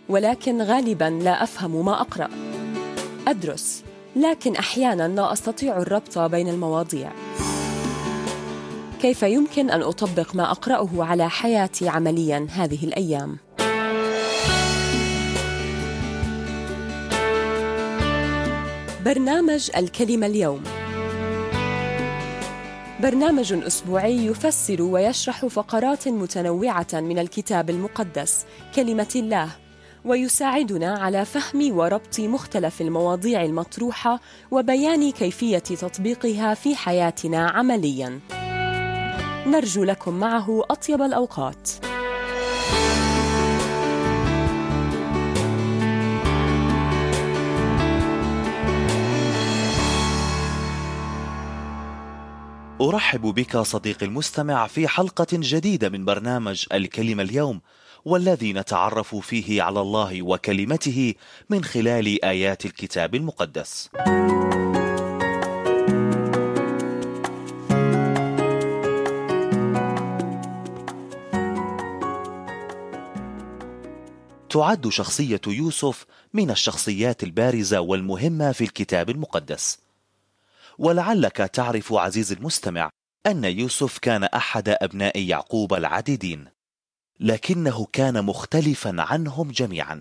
ولكن غالباً لا أفهم ما أقرأ. أدرس، لكن أحياناً لا أستطيع الربط بين المواضيع. كيف يمكن أن أطبق ما أقرأه على حياتي عملياً هذه الأيام؟ برنامج الكلمة اليوم برنامج أسبوعي يفسر ويشرح فقرات متنوعة من الكتاب المقدس كلمة الله، ويساعدنا على فهم وربط مختلف المواضيع المطروحة وبيان كيفية تطبيقها في حياتنا عملياً. نرجو لكم معه أطيب الأوقات. أرحب بك صديقي المستمع في حلقة جديدة من برنامج الكلمة اليوم، والذي نتعرف فيه على الله وكلمته من خلال آيات الكتاب المقدس. تعد شخصية يوسف من الشخصيات البارزة والمهمة في الكتاب المقدس، ولعلك تعرف عزيزي المستمع أن يوسف كان أحد أبناء يعقوب العديدين، لكنه كان مختلفا عنهم جميعا،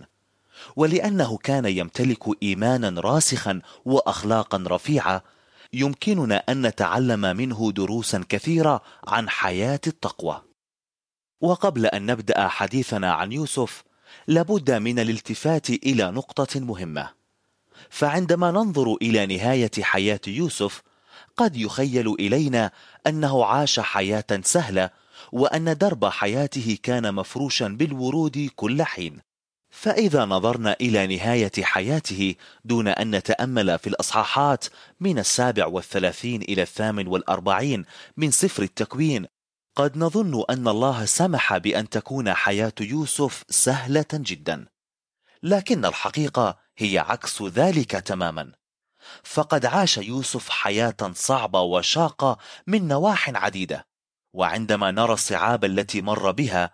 ولأنه كان يمتلك إيمانا راسخا وأخلاقا رفيعة، يمكننا أن نتعلم منه دروسا كثيرة عن حياة التقوى. وقبل أن نبدأ حديثنا عن يوسف، لابد من الالتفات إلى نقطة مهمة، فعندما ننظر إلى نهاية حياة يوسف قد يخيل إلينا أنه عاش حياة سهلة، وأن درب حياته كان مفروشا بالورود كل حين. فإذا نظرنا إلى نهاية حياته دون أن نتأمل في الأصحاحات من 37 إلى 48 من سفر التكوين، قد نظن أن الله سمح بأن تكون حياة يوسف سهلة جدا، لكن الحقيقة هي عكس ذلك تماما. فقد عاش يوسف حياة صعبة وشاقة من نواح عديدة، وعندما نرى الصعاب التي مر بها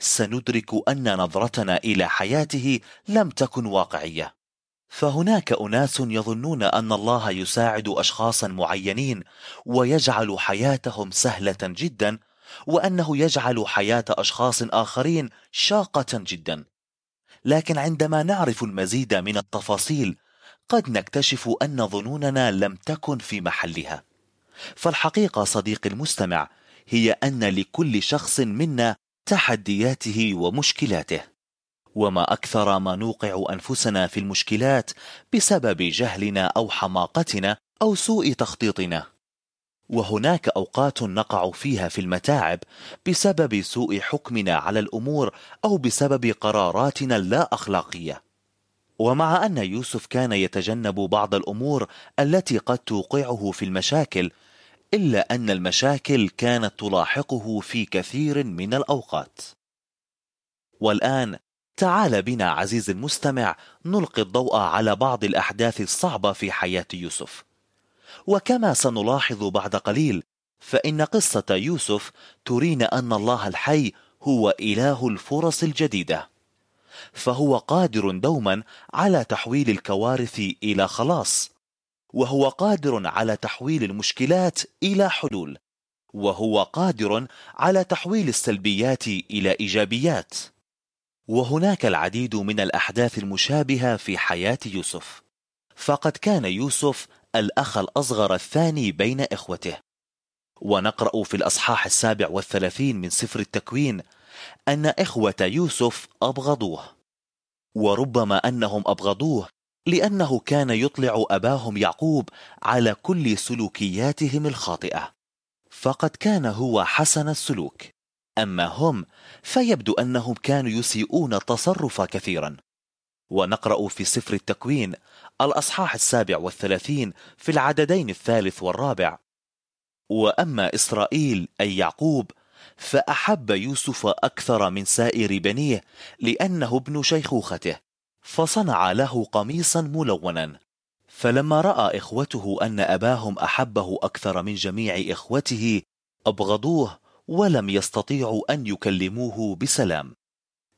سندرك أن نظرتنا إلى حياته لم تكن واقعية. فهناك أناس يظنون أن الله يساعد أشخاصا معينين ويجعل حياتهم سهلة جدا، وأنه يجعل حياة أشخاص آخرين شاقة جدا. لكن عندما نعرف المزيد من التفاصيل قد نكتشف أن ظنوننا لم تكن في محلها. فالحقيقة صديقي المستمع هي أن لكل شخص منا تحدياته ومشكلاته، وما أكثر ما نوقع أنفسنا في المشكلات بسبب جهلنا أو حماقتنا أو سوء تخطيطنا، وهناك أوقات نقع فيها في المتاعب بسبب سوء حكمنا على الأمور أو بسبب قراراتنا اللا أخلاقية. ومع أن يوسف كان يتجنب بعض الأمور التي قد توقعه في المشاكل، إلا أن المشاكل كانت تلاحقه في كثير من الأوقات. والآن تعال بنا عزيزي المستمع نلقي الضوء على بعض الأحداث الصعبة في حياة يوسف. وكما سنلاحظ بعد قليل، فإن قصة يوسف ترينا أن الله الحي هو إله الفرص الجديدة، فهو قادر دوما على تحويل الكوارث إلى خلاص، وهو قادر على تحويل المشكلات إلى حلول، وهو قادر على تحويل السلبيات إلى إيجابيات. وهناك العديد من الأحداث المشابهة في حياة يوسف. فقد كان يوسف الأخ الأصغر الثاني بين إخوته، ونقرأ في الأصحاح 37 من سفر التكوين أن إخوة يوسف أبغضوه، وربما أنهم أبغضوه لأنه كان يطلع أباهم يعقوب على كل سلوكياتهم الخاطئة، فقد كان هو حسن السلوك، أما هم فيبدو أنهم كانوا يسيئون التصرف كثيرا. ونقرأ في سفر التكوين الأصحاح 37 في العددين 3 و4: وأما إسرائيل أي يعقوب فأحب يوسف أكثر من سائر بنيه لأنه ابن شيخوخته، فصنع له قميصا ملونا. فلما رأى إخوته أن أباهم أحبه أكثر من جميع إخوته أبغضوه ولم يستطيعوا أن يكلموه بسلام.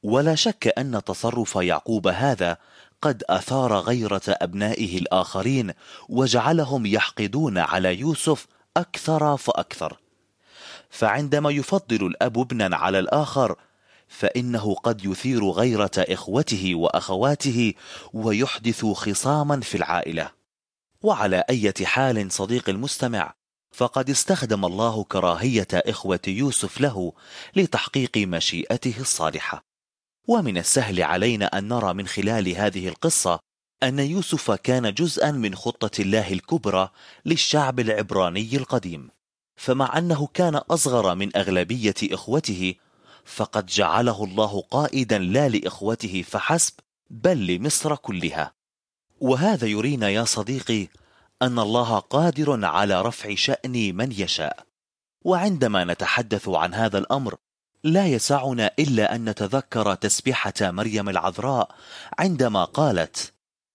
ولا شك أن تصرف يعقوب هذا قد أثار غيرة أبنائه الآخرين وجعلهم يحقدون على يوسف أكثر فأكثر. فعندما يفضل الأب ابنا على الآخر فإنه قد يثير غيرة إخوته وأخواته ويحدث خصاما في العائلة. وعلى أي حال صديق المستمع، فقد استخدم الله كراهية إخوة يوسف له لتحقيق مشيئته الصالحة. ومن السهل علينا أن نرى من خلال هذه القصة أن يوسف كان جزءا من خطة الله الكبرى للشعب العبراني القديم، فمع أنه كان أصغر من أغلبية إخوته فقد جعله الله قائدا لا لإخوته فحسب بل لمصر كلها. وهذا يرينا يا صديقي أن الله قادر على رفع شأن من يشاء. وعندما نتحدث عن هذا الأمر لا يسعنا إلا أن نتذكر تسبيحة مريم العذراء عندما قالت: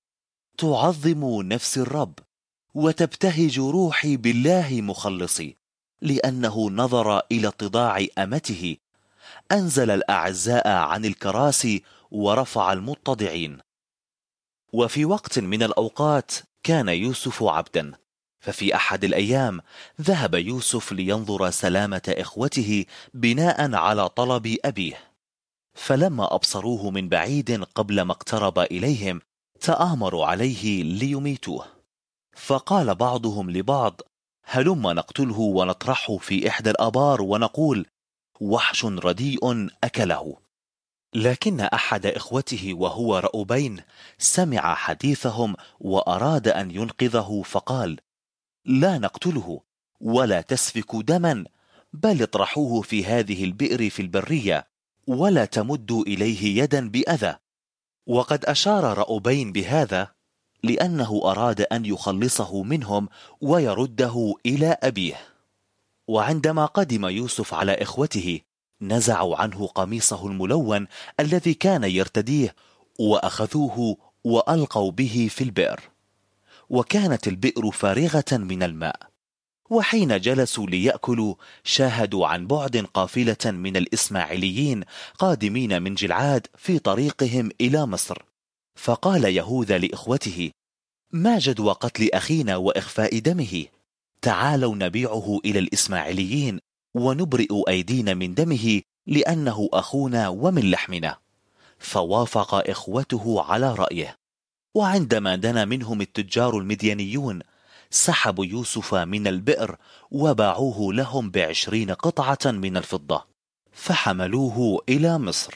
تعظم نفس الرب وتبتهج روحي بالله مخلصي، لأنه نظر إلى اتضاع أمته، أنزل الأعزاء عن الكراسي ورفع المتضعين. وفي وقت من الأوقات كان يوسف عبدا، ففي أحد الأيام ذهب يوسف لينظر سلامة إخوته بناء على طلب أبيه، فلما أبصروه من بعيد قبل ما اقترب إليهم تآمروا عليه ليميتوه. فقال بعضهم لبعض: هلما نقتله ونطرحه في إحدى الآبار ونقول وحش رديء أكله. لكن أحد إخوته وهو رأوبين سمع حديثهم وأراد أن ينقذه فقال: لا نقتله ولا تسفكوا دما، بل اطرحوه في هذه البئر في البرية ولا تمدوا إليه يدا بأذى. وقد أشار رأوبين بهذا لأنه أراد أن يخلصه منهم ويرده إلى أبيه. وعندما قدم يوسف على إخوته نزعوا عنه قميصه الملون الذي كان يرتديه وأخذوه وألقوا به في البئر، وكانت البئر فارغة من الماء. وحين جلسوا ليأكلوا شاهدوا عن بعد قافلة من الإسماعيليين قادمين من جلعاد في طريقهم إلى مصر. فقال يهوذا لإخوته: ما جدوى قتل أخينا وإخفاء دمه؟ تعالوا نبيعه إلى الإسماعيليين ونبرئ أيدينا من دمه، لأنه أخونا ومن لحمنا. فوافق إخوته على رأيه. وعندما دنا منهم التجار المديانيون سحبوا يوسف من البئر وباعوه لهم ب20 قطعة من الفضة، فحملوه إلى مصر.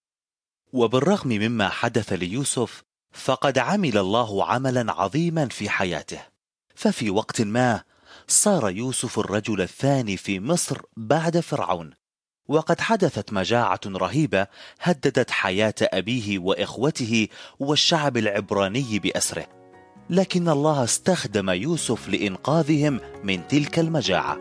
وبالرغم مما حدث ليوسف فقد عمل الله عملا عظيما في حياته. ففي وقت ما صار يوسف الرجل الثاني في مصر بعد فرعون، وقد حدثت مجاعة رهيبة هددت حياة أبيه وإخوته والشعب العبراني بأسره، لكن الله استخدم يوسف لإنقاذهم من تلك المجاعة.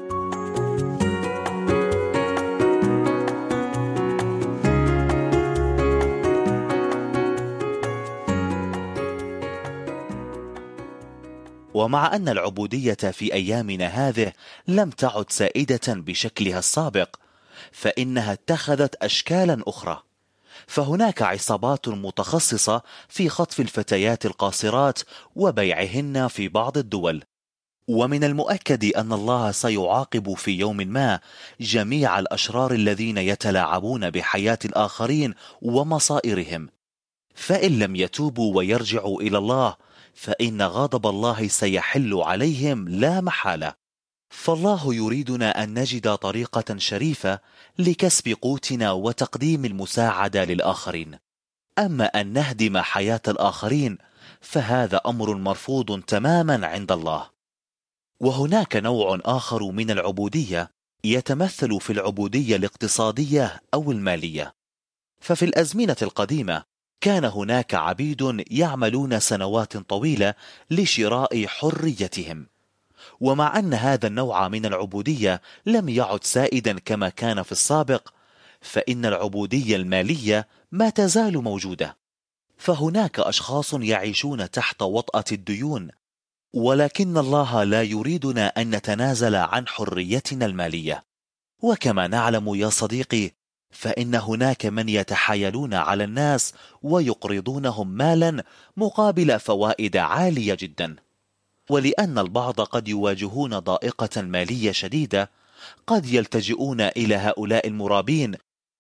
ومع أن العبودية في أيامنا هذه لم تعد سائدة بشكلها السابق، فإنها اتخذت أشكالا أخرى. فهناك عصابات متخصصة في خطف الفتيات القاصرات وبيعهن في بعض الدول. ومن المؤكد أن الله سيعاقب في يوم ما جميع الأشرار الذين يتلاعبون بحياة الآخرين ومصائرهم، فإن لم يتوبوا ويرجعوا إلى الله فإن غضب الله سيحل عليهم لا محالة. فالله يريدنا أن نجد طريقة شريفة لكسب قوتنا وتقديم المساعدة للآخرين. أما أن نهدم حياة الآخرين فهذا أمر مرفوض تماما عند الله. وهناك نوع آخر من العبودية يتمثل في العبودية الاقتصادية أو المالية. ففي الأزمنة القديمة كان هناك عبيد يعملون سنوات طويلة لشراء حريتهم. ومع أن هذا النوع من العبودية لم يعد سائدا كما كان في السابق، فإن العبودية المالية ما تزال موجودة. فهناك أشخاص يعيشون تحت وطأة الديون، ولكن الله لا يريدنا أن نتنازل عن حريتنا المالية. وكما نعلم يا صديقي فإن هناك من يتحايلون على الناس ويقرضونهم مالا مقابل فوائد عالية جدا. ولأن البعض قد يواجهون ضائقة مالية شديدة، قد يلتجئون إلى هؤلاء المرابين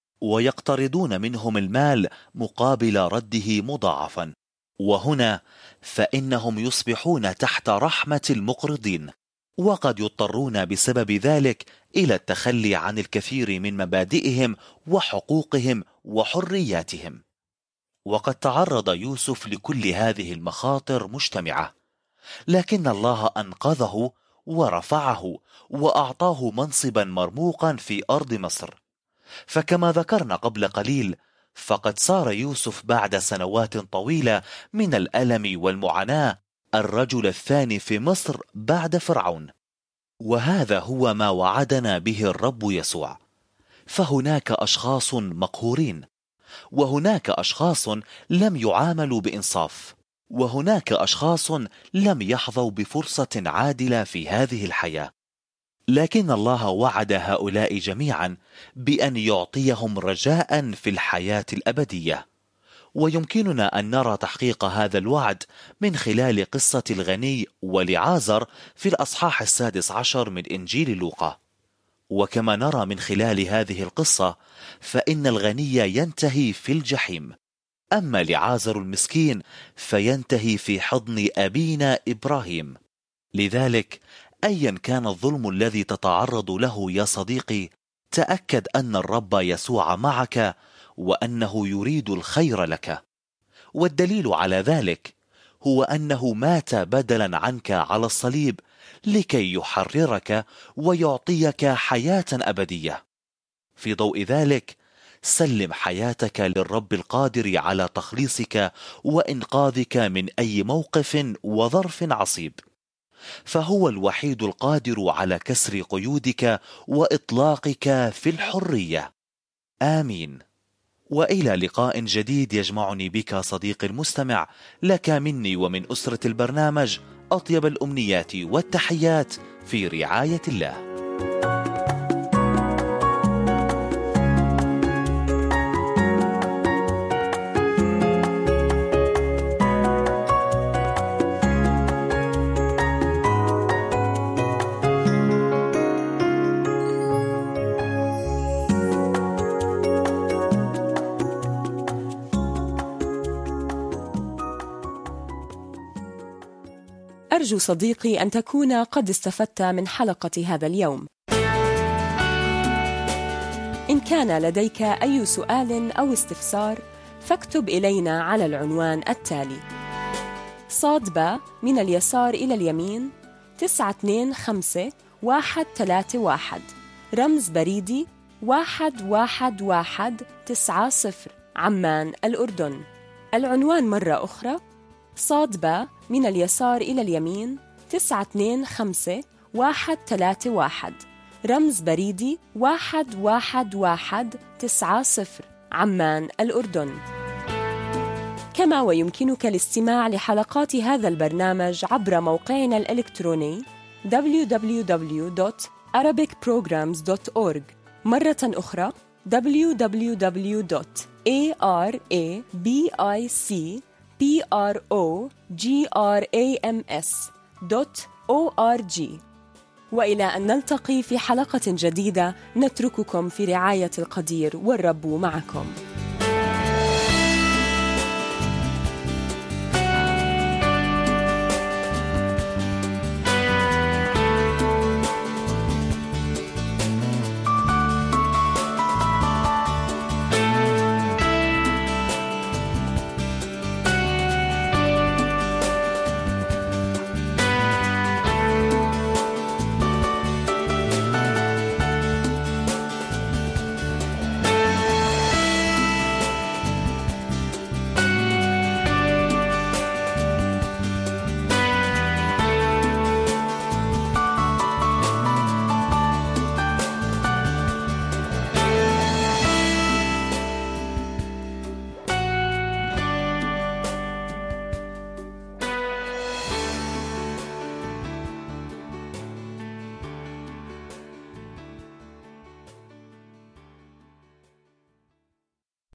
ويقترضون منهم المال مقابل رده مضاعفا، وهنا فإنهم يصبحون تحت رحمة المقرضين، وقد يضطرون بسبب ذلك إلى التخلي عن الكثير من مبادئهم وحقوقهم وحرياتهم. وقد تعرض يوسف لكل هذه المخاطر مجتمعة، لكن الله أنقذه ورفعه وأعطاه منصبا مرموقا في أرض مصر. فكما ذكرنا قبل قليل، فقد صار يوسف بعد سنوات طويلة من الألم والمعاناة الرجل الثاني في مصر بعد فرعون. وهذا هو ما وعدنا به الرب يسوع. فهناك أشخاص مقهورين، وهناك أشخاص لم يعاملوا بإنصاف، وهناك أشخاص لم يحظوا بفرصة عادلة في هذه الحياة. لكن الله وعد هؤلاء جميعا بأن يعطيهم رجاء في الحياة الأبدية. ويمكننا أن نرى تحقيق هذا الوعد من خلال قصة الغني ولعازر في الأصحاح 16 من إنجيل لوقا. وكما نرى من خلال هذه القصة، فإن الغني ينتهي في الجحيم، أما لعازر المسكين فينتهي في حضن أبينا إبراهيم. لذلك أيا كان الظلم الذي تتعرض له يا صديقي، تأكد أن الرب يسوع معك وأنه يريد الخير لك. والدليل على ذلك هو أنه مات بدلا عنك على الصليب لكي يحررك ويعطيك حياة أبدية. في ضوء ذلك سلم حياتك للرب القادر على تخليصك وإنقاذك من أي موقف وظرف عصيب، فهو الوحيد القادر على كسر قيودك وإطلاقك في الحرية. آمين. وإلى لقاء جديد يجمعني بك صديقي المستمع، لك مني ومن أسرة البرنامج أطيب الأمنيات والتحيات في رعاية الله. أرجو صديقي أن تكون قد استفدت من حلقة هذا اليوم. إن كان لديك أي سؤال أو استفسار فاكتب إلينا على العنوان التالي: ص/ب من اليسار إلى اليمين 925131، رمز بريدي 11190، عمان الأردن. العنوان مرة أخرى: ص/ب من اليسار إلى اليمين 925131، رمز بريدي 11190، عمان الأردن. كما ويمكنك الاستماع لحلقات هذا البرنامج عبر موقعنا الإلكتروني www.arabicprograms.org. مرة أخرى www.arabicprograms.org. وإلى أن نلتقي في حلقة جديدة، نترككم في رعاية القدير والرب معكم.